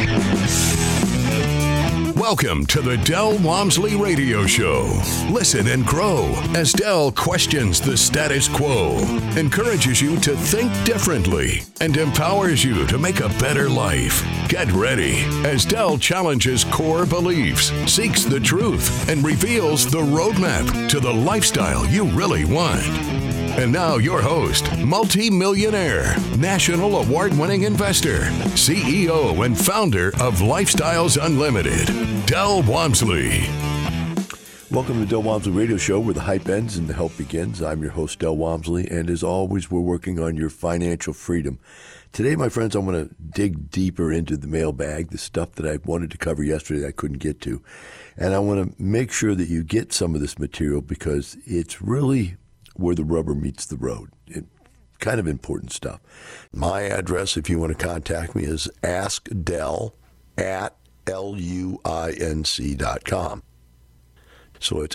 Welcome to the Del Walmsley Radio Show. Listen and grow as Del questions the status quo, encourages you to think differently, and empowers you to make a better life. Get ready as Del challenges core beliefs, seeks the truth, and reveals the roadmap to the lifestyle you really want. And now your host, multi-millionaire, national award-winning investor, CEO and founder of Lifestyles Unlimited, Del Walmsley. Welcome to the Del Walmsley Radio Show, where the hype ends and the help begins. I'm your host, Del Walmsley, and as always, we're working on your financial freedom. Today, my friends, I'm going to dig deeper into the mailbag, the stuff that I wanted to cover yesterday that I couldn't get to. And I want to make sure that you get some of this material because it's really where the rubber meets the road. Kind of important stuff. My address, if you want to contact me, is askdel@luinc.com. So it's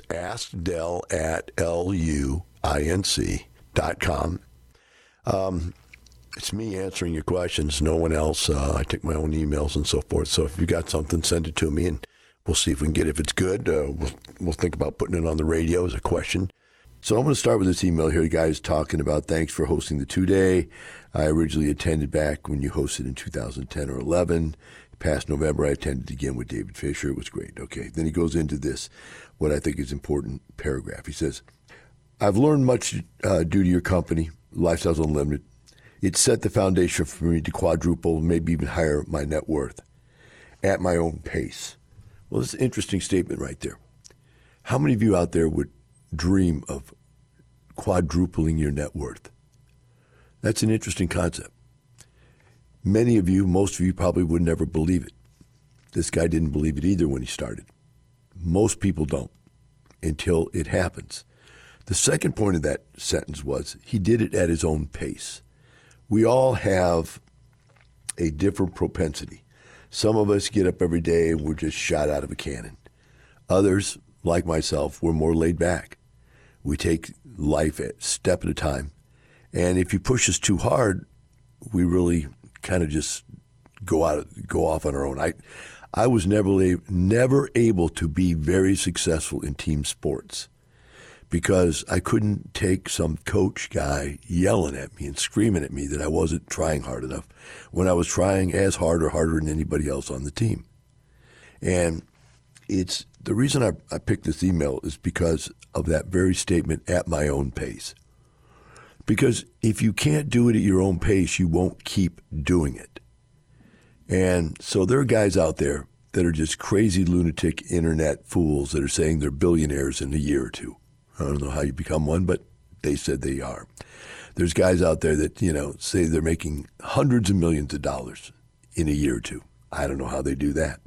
askdel@luinc.com. It's me answering your questions, no one else. I take my own emails and so forth. So if you got something, send it to me, and we'll see if we can get it. If it's good, we'll think about putting it on the radio as a question. So I'm going to start with this email here. The guy's talking about, thanks for hosting the two-day. I originally attended back when you hosted in 2010 or 11. Past November, I attended again with David Fisher. It was great. Okay. Then he goes into this, what I think is important paragraph. He says, I've learned much due to your company, Lifestyles Unlimited. It set the foundation for me to quadruple, maybe even higher my net worth at my own pace. Well, that's an interesting statement right there. How many of you out there would dream of quadrupling your net worth? That's an interesting concept. Many of you, most of you probably would never believe it. This guy didn't believe it either when he started. Most people don't until it happens. The second point of that sentence was he did it at his own pace. We all have a different propensity. Some of us get up every day and we're just shot out of a cannon. Others, like myself, we're more laid back. We take life a step at a time. And if you push us too hard, we really kind of just go off on our own. I was never able to be very successful in team sports because I couldn't take some coach guy yelling at me and screaming at me that I wasn't trying hard enough when I was trying as hard or harder than anybody else on the team. And it's the reason I picked this email is because of that very statement, at my own pace. Because if you can't do it at your own pace, you won't keep doing it. And so there are guys out there that are just crazy lunatic internet fools that are saying they're billionaires in a year or two. I don't know how you become one, but they said they are. There's guys out there that, say they're making hundreds of millions of dollars in a year or two. I don't know how they do that.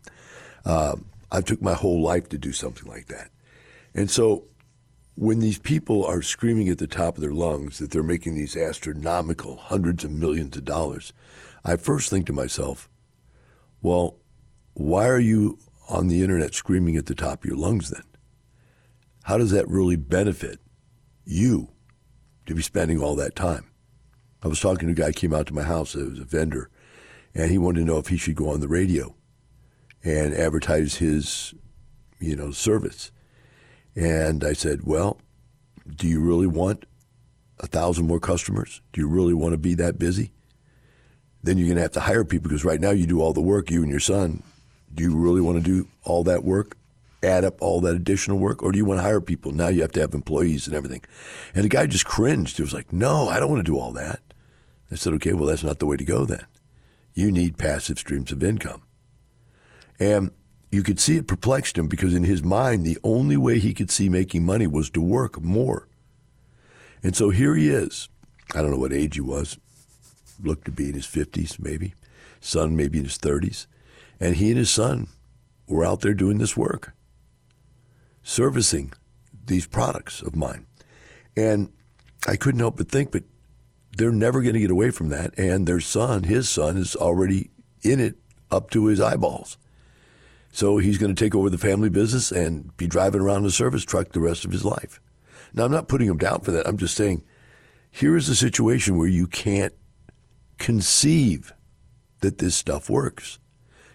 I took my whole life to do something like that. And so when these people are screaming at the top of their lungs that they're making these astronomical hundreds of millions of dollars, I first think to myself, well, why are you on the internet screaming at the top of your lungs then? How does that really benefit you to be spending all that time? I was talking to a guy who came out to my house, it was a vendor, and he wanted to know if he should go on the radio and advertise his, service. And I said, well, do you really want 1,000 more customers? Do you really want to be that busy? Then you're going to have to hire people because right now you do all the work, you and your son. Do you really want to do all that work, add up all that additional work, or do you want to hire people? Now you have to have employees and everything. And the guy just cringed. He was like, no, I don't want to do all that. I said, okay, well, that's not the way to go then. You need passive streams of income. And you could see it perplexed him because in his mind, the only way he could see making money was to work more. And so here he is. I don't know what age he was. Looked to be in his 50s, maybe. Son maybe in his 30s. And he and his son were out there doing this work, servicing these products of mine. And I couldn't help but think, but they're never going to get away from that. And their son, his son, is already in it up to his eyeballs. So he's going to take over the family business and be driving around in a service truck the rest of his life. Now, I'm not putting him down for that. I'm just saying, here is a situation where you can't conceive that this stuff works.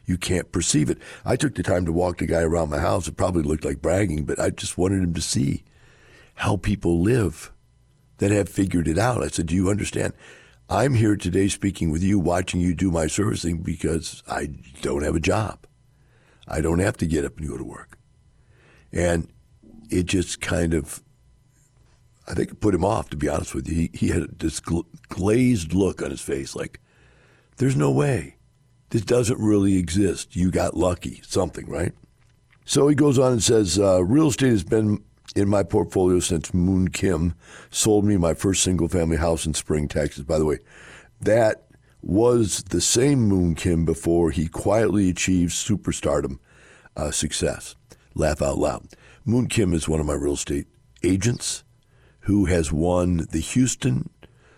You can't perceive it. I took the time to walk the guy around my house. It probably looked like bragging, but I just wanted him to see how people live that have figured it out. I said, do you understand? I'm here today speaking with you, watching you do my servicing because I don't have a job. I don't have to get up and go to work. And it just kind of, I think it put him off, to be honest with you. He had this glazed look on his face like, there's no way. This doesn't really exist. You got lucky, something, right? So he goes on and says, real estate has been in my portfolio since Moon Kim sold me my first single-family house in Spring, Texas. By the way, that was the same Moon Kim before he quietly achieved superstardom success. Laugh out loud. Moon Kim is one of my real estate agents who has won the Houston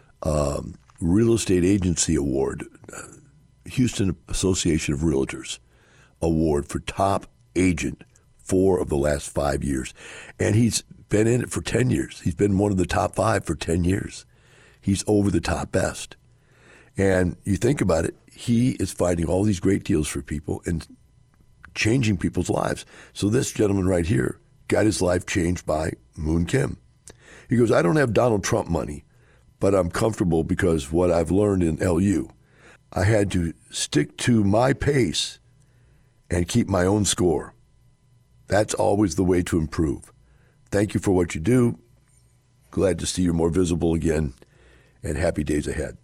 Real Estate Agency Award, Houston Association of Realtors Award for top agent 4 of the last 5 years. And he's been in it for 10 years. He's been one of the top 5 for 10 years. He's over the top best. And you think about it, he is finding all these great deals for people and changing people's lives. So this gentleman right here got his life changed by Moon Kim. He goes, I don't have Donald Trump money, but I'm comfortable because what I've learned in LU, I had to stick to my pace and keep my own score. That's always the way to improve. Thank you for what you do. Glad to see you're more visible again, and happy days ahead.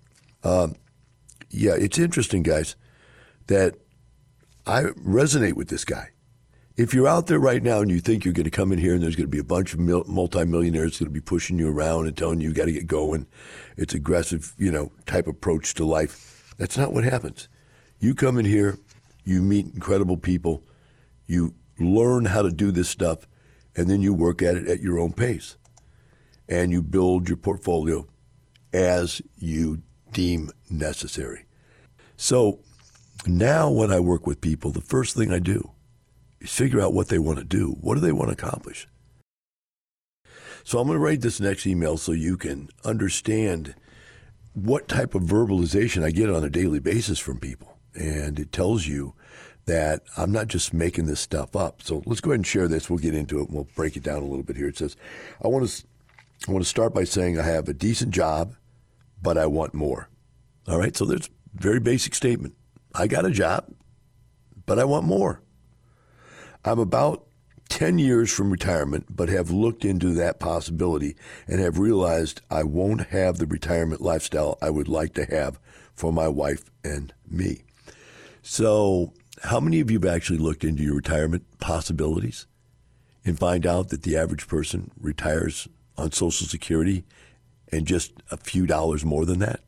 Yeah, it's interesting, guys, that I resonate with this guy. If you're out there right now and you think you're going to come in here and there's going to be a bunch of multimillionaires going to be pushing you around and telling you got to get going, it's aggressive, type approach to life. That's not what happens. You come in here, you meet incredible people, you learn how to do this stuff, and then you work at it at your own pace. And you build your portfolio as you deem necessary. So now when I work with people, the first thing I do is figure out what they want to do. What do they want to accomplish? So I'm going to write this next email so you can understand what type of verbalization I get on a daily basis from people. And it tells you that I'm not just making this stuff up. So let's go ahead and share this. We'll get into it and we'll break it down a little bit here. It says, I want to start by saying I have a decent job, but I want more. All right, so there's a very basic statement. I got a job, but I want more. I'm about 10 years from retirement, but have looked into that possibility and have realized I won't have the retirement lifestyle I would like to have for my wife and me. So how many of you have actually looked into your retirement possibilities and find out that the average person retires on Social Security and just a few dollars more than that?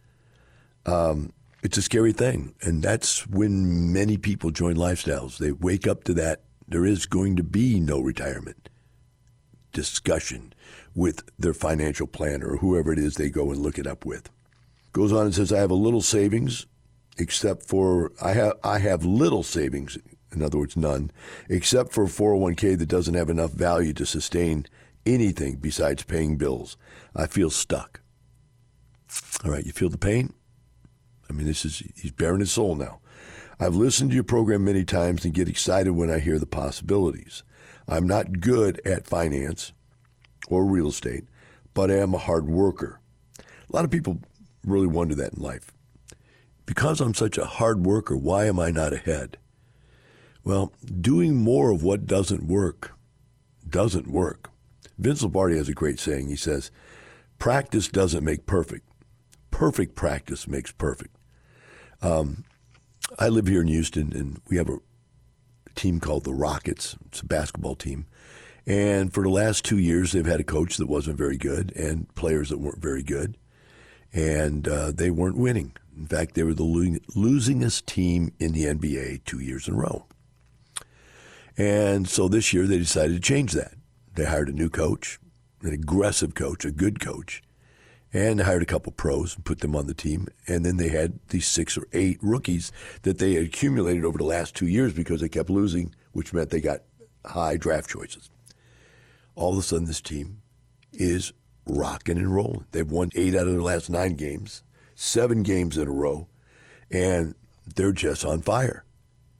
It's a scary thing. And that's when many people join Lifestyles. They wake up to that. There is going to be no retirement discussion with their financial planner or whoever it is they go and look it up with. Goes on and says, I have a little savings, except for I have little savings, in other words, none, except for a 401k that doesn't have enough value to sustain anything besides paying bills. I feel stuck. All right, you feel the pain? I mean, he's bearing his soul now. I've listened to your program many times and get excited when I hear the possibilities. I'm not good at finance or real estate, but I am a hard worker. A lot of people really wonder that in life. Because I'm such a hard worker, why am I not ahead? Well, doing more of what doesn't work. Vince Lombardi has a great saying. He says, practice doesn't make perfect. Perfect practice makes perfect. I live here in Houston, and we have a team called the Rockets. It's a basketball team. And for the last 2 years, they've had a coach that wasn't very good and players that weren't very good. And they weren't winning. In fact, they were the losingest team in the NBA 2 years in a row. And so this year they decided to change that. They hired a new coach, an aggressive coach, a good coach, and hired a couple pros and put them on the team. And then they had these 6 or 8 rookies that they had accumulated over the last 2 years because they kept losing, which meant they got high draft choices. All of a sudden, this team is rocking and rolling. They've won 8 out of their last 9 games, 7 games in a row, and they're just on fire.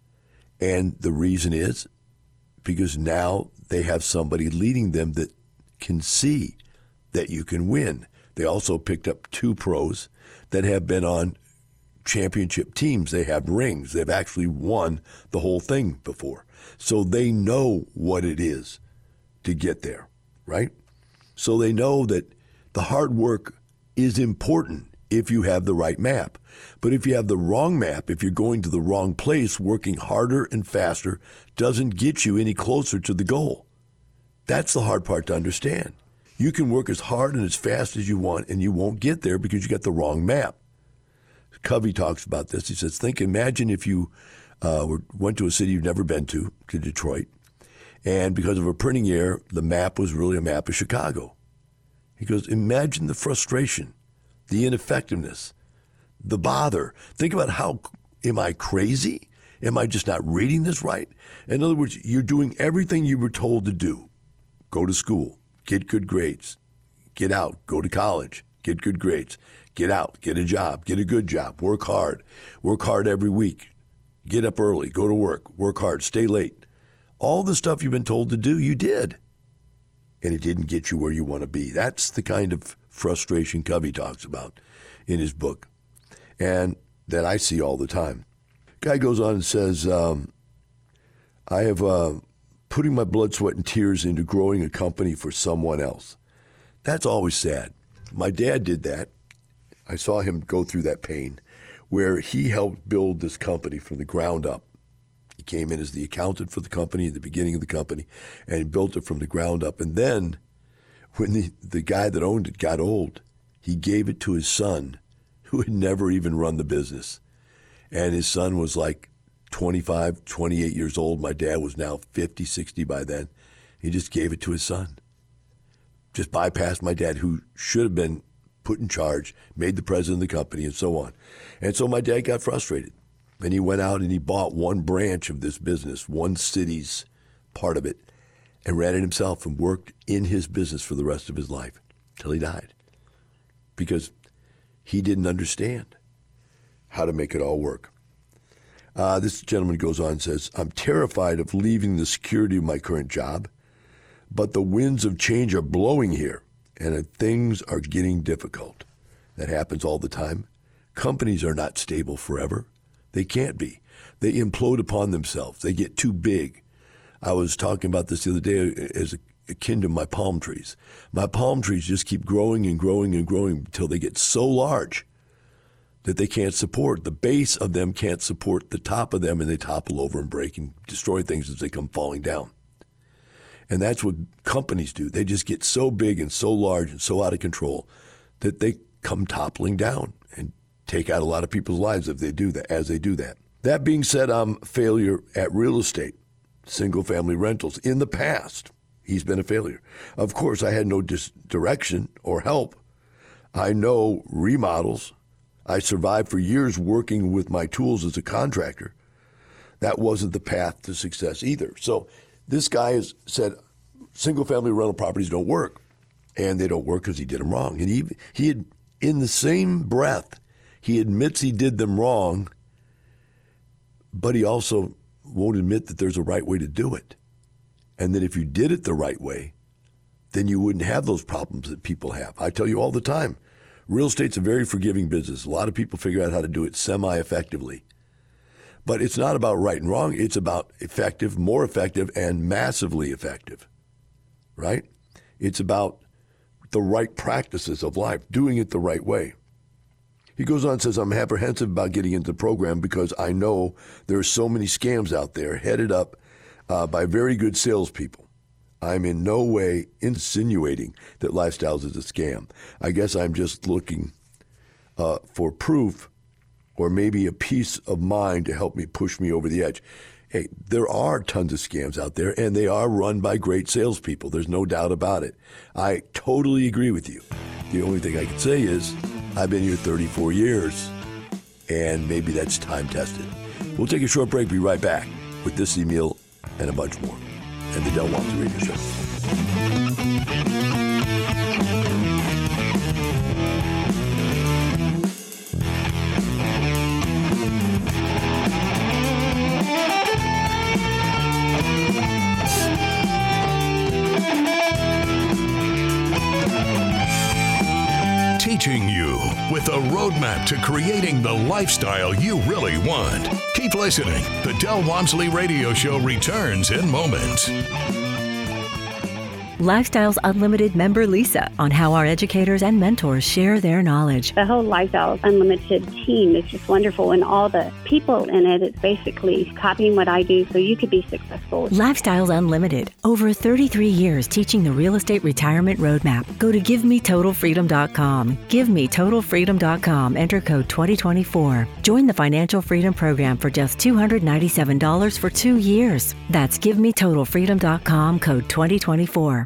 And the reason is because now they have somebody leading them that can see that you can win. They also picked up 2 pros that have been on championship teams. They have rings. They've actually won the whole thing before. So they know what it is to get there, right? So they know that the hard work is important if you have the right map. But if you have the wrong map, if you're going to the wrong place, working harder and faster doesn't get you any closer to the goal. That's the hard part to understand. You can work as hard and as fast as you want, and you won't get there because you got the wrong map. Covey talks about this. He says, imagine if you went to a city you've never been to Detroit, and because of a printing error, the map was really a map of Chicago. He goes, imagine the frustration, the ineffectiveness, the bother. Think about am I crazy? Am I just not reading this right? In other words, you're doing everything you were told to do. Go to school, get good grades, get out, go to college, get good grades, get out, get a job, get a good job, work hard every week, get up early, go to work hard, stay late. All the stuff you've been told to do, you did. And it didn't get you where you want to be. That's the kind of frustration Covey talks about in his book, and that I see all the time. Guy goes on and says, I have putting my blood, sweat, and tears into growing a company for someone else. That's always sad. My dad did that. I saw him go through that pain where he helped build this company from the ground up. He came in as the accountant for the company at the beginning of the company, and he built it from the ground up. And then when the guy that owned it got old, he gave it to his son, who had never even run the business. And his son was like 25, 28 years old. My dad was now 50, 60 by then. He just gave it to his son. Just bypassed my dad, who should have been put in charge, made the president of the company, and so on. And so my dad got frustrated. And he went out and he bought one branch of this business, one city's part of it, and ran it himself and worked in his business for the rest of his life till he died. Because he didn't understand how to make it all work. This gentleman goes on and says, I'm terrified of leaving the security of my current job, but the winds of change are blowing here, and things are getting difficult. That happens all the time. Companies are not stable forever. They can't be. They implode upon themselves. They get too big. I was talking about this the other day as akin to my palm trees. My palm trees just keep growing and growing and growing until they get so large that they can't support. The base of them can't support the top of them, and they topple over and break and destroy things as they come falling down. And that's what companies do. They just get so big and so large and so out of control that they come toppling down and take out a lot of people's lives if they do that, as they do that. That being said, I'm a failure at real estate, single-family rentals. In the past, he's been a failure. Of course, I had no direction or help. I know remodels. I survived for years working with my tools as a contractor. That wasn't the path to success either. So this guy has said single-family rental properties don't work, and they don't work because he did them wrong. And he had, in the same breath, he admits he did them wrong, but he also won't admit that there's a right way to do it. And that if you did it the right way, then you wouldn't have those problems that people have. I tell you all the time, real estate's a very forgiving business. A lot of people figure out how to do it semi-effectively. But it's not about right and wrong. It's about effective, more effective, and massively effective, right? It's about the right practices of life, doing it the right way. He goes on and says, I'm apprehensive about getting into the program because I know there are so many scams out there headed up by very good salespeople. I'm in no way insinuating that Lifestyles is a scam. I guess I'm just looking for proof or maybe a peace of mind to help me push me over the edge. Hey, there are tons of scams out there, and they are run by great salespeople. There's no doubt about it. I totally agree with you. The only thing I can say is I've been here 34 years, and maybe that's time-tested. We'll take a short break, be right back with this email and a bunch more. And the Del Walmsley Radio Show. with a roadmap to creating the lifestyle you really want. Keep listening. The Del Walmsley Radio Show returns in moments. Lifestyles Unlimited member Lisa on how our educators and mentors share their knowledge. The whole Lifestyles Unlimited team is just wonderful, and all the people in it, it's basically copying what I do so you could be successful. Lifestyles Unlimited, over 33 years teaching the real estate retirement roadmap. Go to GiveMeTotalFreedom.com. GiveMeTotalFreedom.com. Enter code 2024. Join the Financial Freedom Program for just $297 for 2 years. That's GiveMeTotalFreedom.com, code 2024.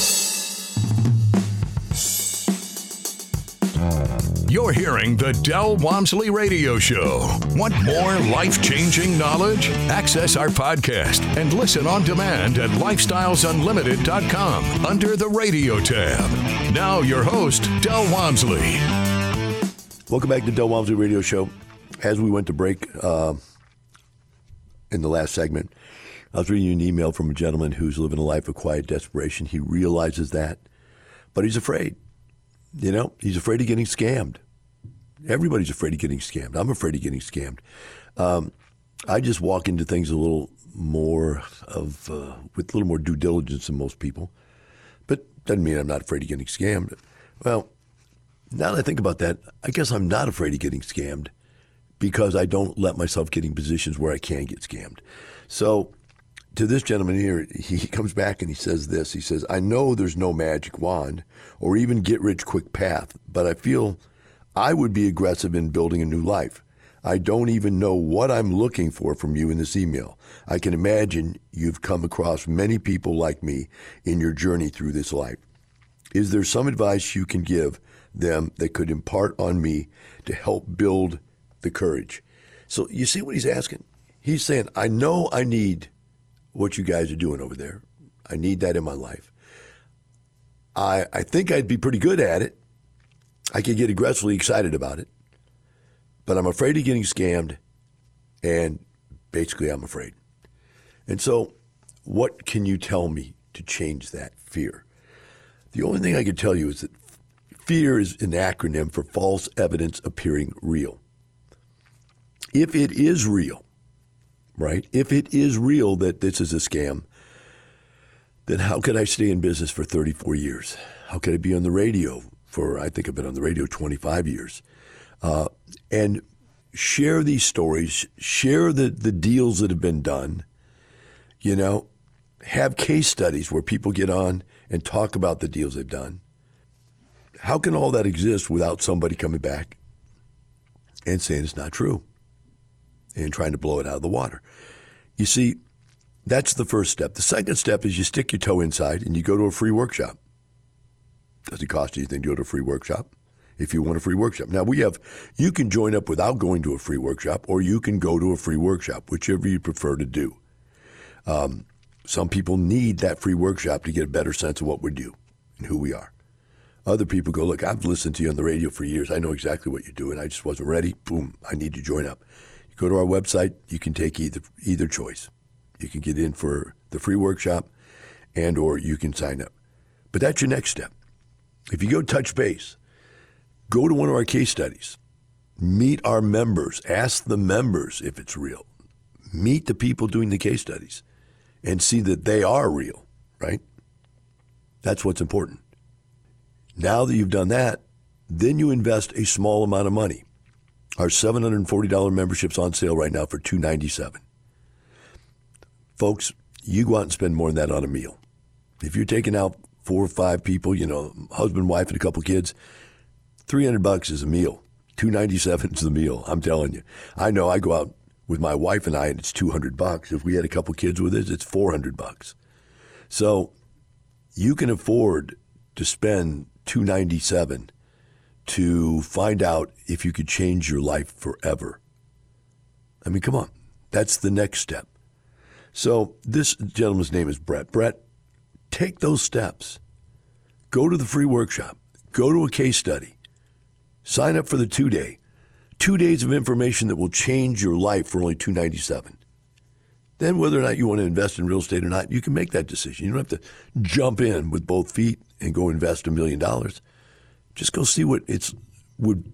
You're hearing the Del Walmsley Radio Show. Want more life-changing knowledge? Access our podcast and listen on demand at lifestylesunlimited.com under the radio tab. Now your host, Del Walmsley. Welcome back to the Del Walmsley Radio Show. As we went to break in the last segment, I was reading an email from a gentleman who's living a life of quiet desperation. He realizes that, but he's afraid. You know, he's afraid of getting scammed. Everybody's afraid of getting scammed. I'm afraid of getting scammed. I just walk into things a little more with a little more due diligence than most people. But doesn't mean I'm not afraid of getting scammed. Well, now that I think about that, I guess I'm not afraid of getting scammed because I don't let myself get in positions where I can get scammed. So to this gentleman here, he comes back and he says this. He says, I know there's no magic wand or even get-rich-quick path, but I feel I would be aggressive in building a new life. I don't even know what I'm looking for from you in this email. I can imagine you've come across many people like me in your journey through this life. Is there some advice you can give them that could impart on me to help build the courage? So you see what he's asking? He's saying, I know I need what you guys are doing over there. I need that in my life. I think I'd be pretty good at it. I could get aggressively excited about it. But I'm afraid of getting scammed, and basically I'm afraid. And so what can you tell me to change that fear? The only thing I can tell you is that fear is an acronym for false evidence appearing real. If it is real, right? If it is real that this is a scam, then how could I stay in business for 34 years? How could I be on the radio for, I think I've been on the radio 25 years? And share these stories, share the deals that have been done, you know, have case studies where people get on and talk about the deals they've done. How can all that exist without somebody coming back and saying it's not true and trying to blow it out of the water? You see, that's the first step. The second step is you stick your toe inside and you go to a free workshop. Doesn't cost you anything to go to a free workshop if you want a free workshop. Now, you can join up without going to a free workshop, or you can go to a free workshop, whichever you prefer to do. Some people need that free workshop to get a better sense of what we do and who we are. Other people go, look, I've listened to you on the radio for years. I know exactly what you do, and I just wasn't ready. Boom, I need to join up. You go to our website, you can take either choice. You can get in for the free workshop and or you can sign up. But that's your next step. If you go touch base, go to one of our case studies, meet our members, ask the members if it's real, meet the people doing the case studies and see that they are real, right? That's what's important. Now that you've done that, then you invest a small amount of money. Our $740 membership's on sale right now for $297. Folks, you go out and spend more than that on a meal. If you're taking out 4 or 5 people, you know, husband, wife, and a couple kids, $300 is a meal. $297 is the meal. I'm telling you. I know I go out with my wife and I, and it's $200. If we had a couple kids with us, it's $400. So you can afford to spend $297 to find out if you could change your life forever. I mean, come on. That's the next step. So this gentleman's name is Brett. Brett, take those steps. Go to the free workshop. Go to a case study. Sign up for the 2-day. 2 days of information that will change your life for only $297. Then whether or not you want to invest in real estate or not, you can make that decision. You don't have to jump in with both feet and go invest $1 million. Just go see what it would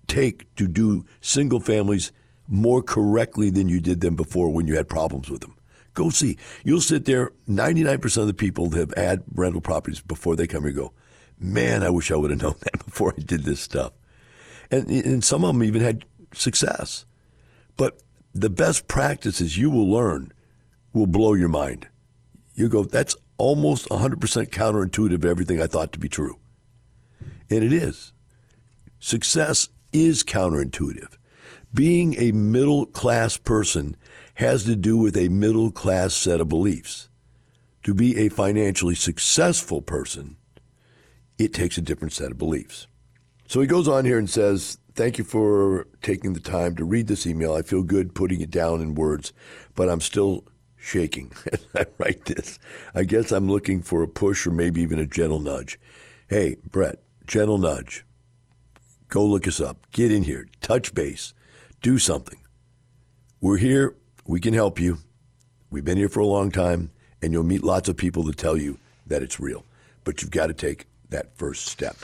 take to do single families more correctly than you did them before when you had problems with them. Go see. You'll sit there, 99% of the people that have had rental properties before they come here go, man, I wish I would have known that before I did this stuff. And some of them even had success. But the best practices you will learn will blow your mind. You go, that's almost 100% counterintuitive to everything I thought to be true. And it is. Success is counterintuitive. Being a middle-class person has to do with a middle-class set of beliefs. To be a financially successful person, it takes a different set of beliefs. So he goes on here and says, thank you for taking the time to read this email. I feel good putting it down in words, but I'm still shaking as I write this. I guess I'm looking for a push or maybe even a gentle nudge. Hey, Brett, gentle nudge. Go look us up. Get in here. Touch base. Do something. We're here. We can help you. We've been here for a long time, and you'll meet lots of people that tell you that it's real. But you've got to take that first step.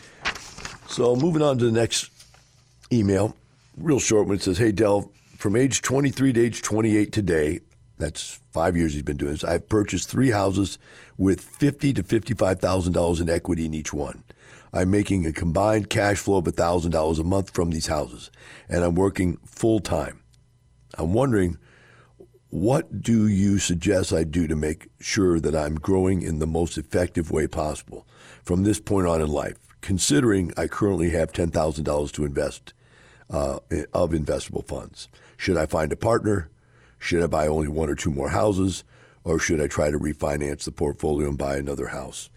So moving on to the next email, real short one. It says, hey, Del, from age 23 to age 28 today, that's 5 years he's been doing this, I've purchased 3 houses with $50,000 to $55,000 in equity in each one. I'm making a combined cash flow of $1,000 a month from these houses, and I'm working full-time. I'm wondering, what do you suggest I do to make sure that I'm growing in the most effective way possible from this point on in life, considering I currently have $10,000 to invest of investable funds? Should I find a partner? Should I buy only 1 or 2 more houses? Or should I try to refinance the portfolio and buy another house?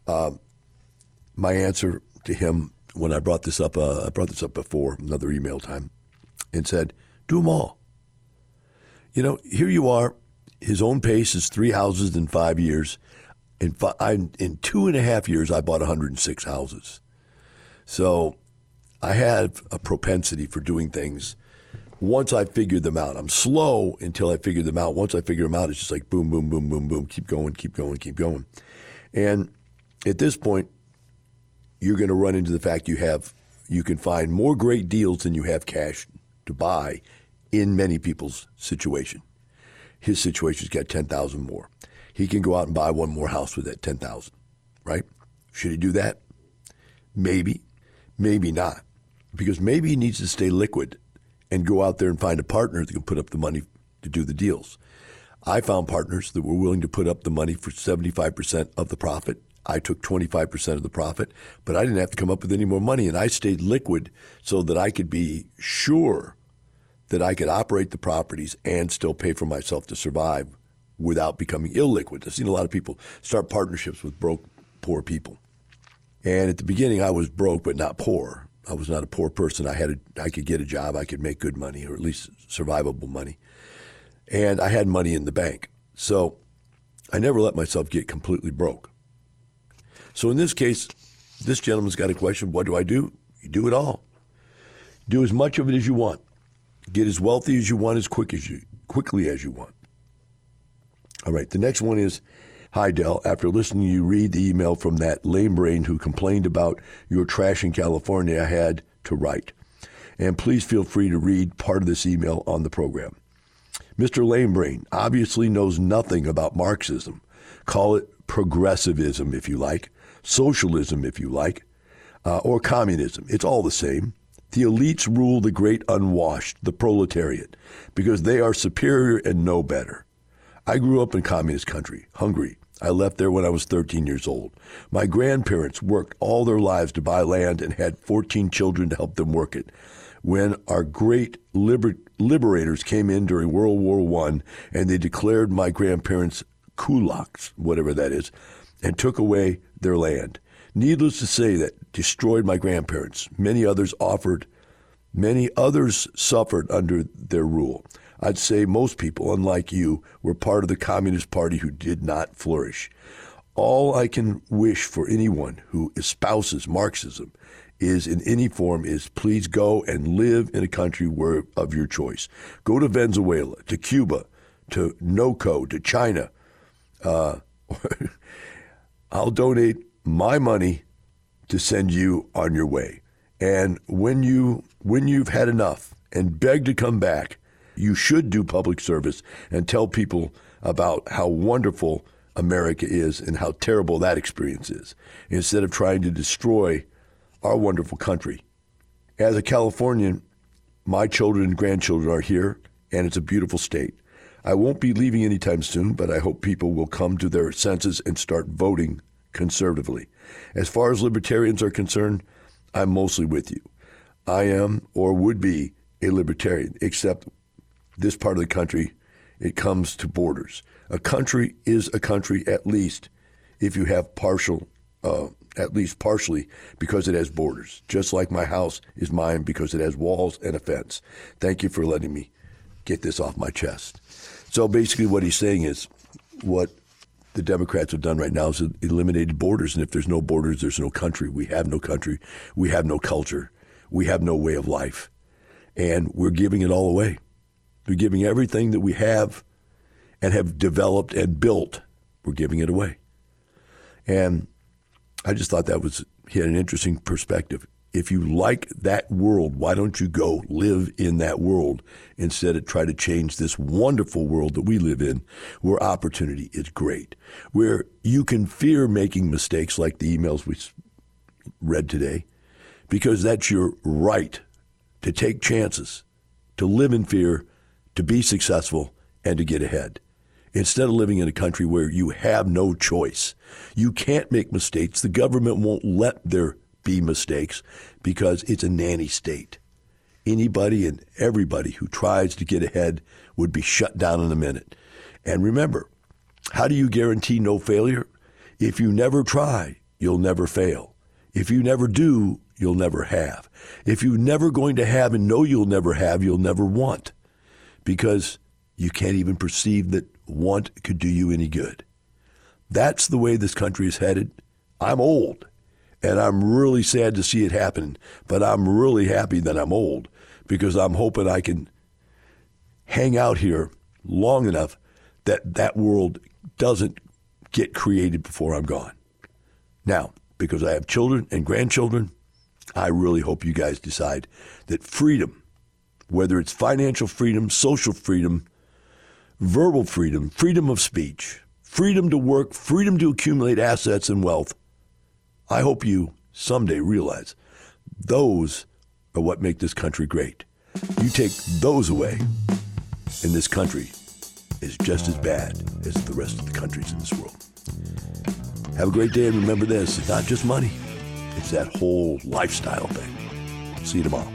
My answer to him when I brought this up before, another email time, and said, do them all. You know, here you are. His own pace is 3 houses in 5 years. In 2.5 years, I bought 106 houses. So I have a propensity for doing things once I figured them out. I'm slow until I figure them out. Once I figure them out, it's just like boom, boom, boom, boom, boom. Keep going, keep going, keep going. And at this point, you're going to run into the fact you can find more great deals than you have cash to buy in many people's situation. His situation's got 10,000 more. He can go out and buy 1 more house with that 10,000, right? Should he do that? Maybe, maybe not, because maybe he needs to stay liquid and go out there and find a partner that can put up the money to do the deals. I found partners that were willing to put up the money for 75% of the profit. I took 25% of the profit, but I didn't have to come up with any more money, and I stayed liquid so that I could be sure that I could operate the properties and still pay for myself to survive without becoming illiquid. I've seen a lot of people start partnerships with broke, poor people. And at the beginning, I was broke but not poor. I was not a poor person. I could get a job. I could make good money, or at least survivable money. And I had money in the bank. So I never let myself get completely broke. So in this case, this gentleman's got a question. What do I do? You do it all. Do as much of it as you want. Get as wealthy as you want, as quickly as you want. All right, the next one is, hi, Del. After listening to you read the email from that lame brain who complained about your trash in California, I had to write. And please feel free to read part of this email on the program. Mr. Lamebrain obviously knows nothing about Marxism. Call it progressivism if you like, socialism if you like, or communism. It's all the same. The elites rule the great unwashed, the proletariat, because they are superior and know better. I grew up in communist country, Hungary. I left there when I was 13 years old. My grandparents worked all their lives to buy land and had 14 children to help them work it. When our great liberators came in during World War I, and they declared my grandparents kulaks, whatever that is, and took away their land. Needless to say, that destroyed my grandparents. Many others suffered under their rule. I'd say most people, unlike you, were part of the Communist Party who did not flourish. All I can wish for anyone who espouses Marxism is in any form is please go and live in a country of your choice. Go to Venezuela, to Cuba, to NOCO, to China. I'll donate my money to send you on your way. And when you've had enough and beg to come back, you should do public service and tell people about how wonderful America is and how terrible that experience is, instead of trying to destroy our wonderful country. As a Californian, my children and grandchildren are here, and it's a beautiful state. I won't be leaving anytime soon, but I hope people will come to their senses and start voting conservatively. As far as libertarians are concerned, I'm mostly with you. I am or would be a libertarian, except this part of the country, it comes to borders. A country is a country at least if you have at least partially, because it has borders, just like my house is mine because it has walls and a fence. Thank you for letting me get this off my chest. So basically what he's saying is what the Democrats have done right now is eliminated borders, and if there's no borders, there's no country. We have no country. We have no culture. We have no way of life. And we're giving it all away. We're giving everything that we have and have developed and built, we're giving it away. And I just thought he had an interesting perspective. If you like that world, why don't you go live in that world instead of try to change this wonderful world that we live in, where opportunity is great, where you can fear making mistakes like the emails we read today, because that's your right to take chances, to live in fear, to be successful, and to get ahead. Instead of living in a country where you have no choice. You can't make mistakes. The government won't let there be mistakes because it's a nanny state. Anybody and everybody who tries to get ahead would be shut down in a minute. And remember, how do you guarantee no failure? If you never try, you'll never fail. If you never do, you'll never have. If you're never going to have and know you'll never have, you'll never want. Because you can't even perceive that want could do you any good. That's the way this country is headed. I'm old, and I'm really sad to see it happen, but I'm really happy that I'm old because I'm hoping I can hang out here long enough that that world doesn't get created before I'm gone. Now, because I have children and grandchildren, I really hope you guys decide that freedom, whether it's financial freedom, social freedom, verbal freedom, freedom of speech, freedom to work, freedom to accumulate assets and wealth, I hope you someday realize those are what make this country great. You take those away, and this country is just as bad as the rest of the countries in this world. Have a great day, and remember this, it's not just money. It's that whole lifestyle thing. See you tomorrow.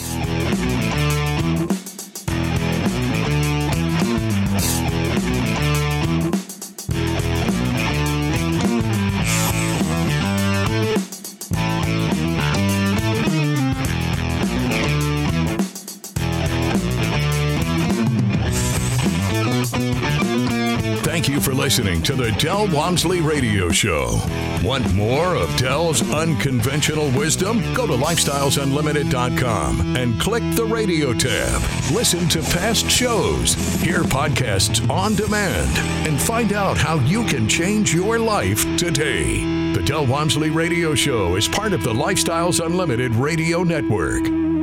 Thank you for listening to the Del Walmsley Radio Show. Want more of Del's unconventional wisdom? Go to lifestylesunlimited.com and click the radio tab. Listen to past shows, hear podcasts on demand, and find out how you can change your life today. The Del Walmsley Radio Show is part of the Lifestyles Unlimited Radio Network.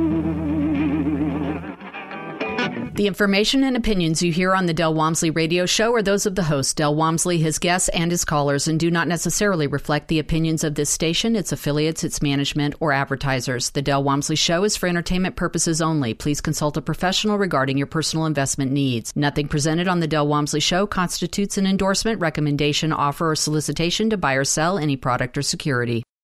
The information and opinions you hear on the Del Walmsley Radio Show are those of the host, Del Walmsley, his guests, and his callers, and do not necessarily reflect the opinions of this station, its affiliates, its management, or advertisers. The Del Walmsley Show is for entertainment purposes only. Please consult a professional regarding your personal investment needs. Nothing presented on the Del Walmsley Show constitutes an endorsement, recommendation, offer, or solicitation to buy or sell any product or security.